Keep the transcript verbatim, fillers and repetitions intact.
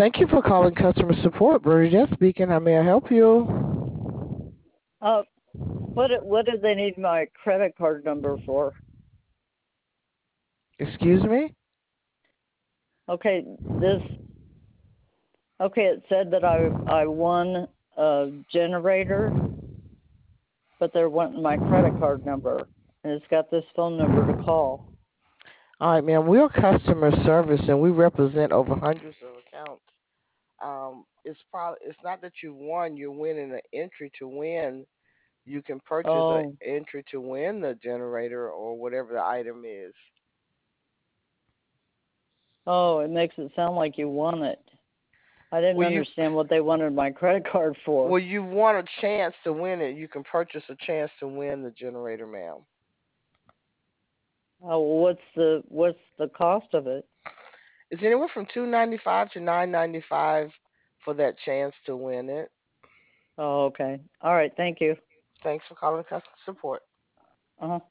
Thank you for calling customer support. Bernadette speaking. How may I help you? Uh, what do- what do they need my credit card number for? Excuse me? Okay, this. Okay, it said that I I won a generator, but they're wanting my credit card number, and it's got this phone number to call. All right, ma'am. We're customer service and we represent over hundreds of accounts. Um, it's probably it's not that you won. You're winning an entry to win. You can purchase an Oh, entry to win the generator or whatever the item is. oh, it makes it sound like you won it. I didn't Well, you understand what they wanted my credit card for. well you want a chance to win it. You can purchase a chance to win the generator, ma'am. Oh, what's the what's the cost of it? It's anywhere from two ninety five to nine ninety five for that chance to win it. Oh, okay. All right. Thank you. Thanks for calling customer support. Uh huh.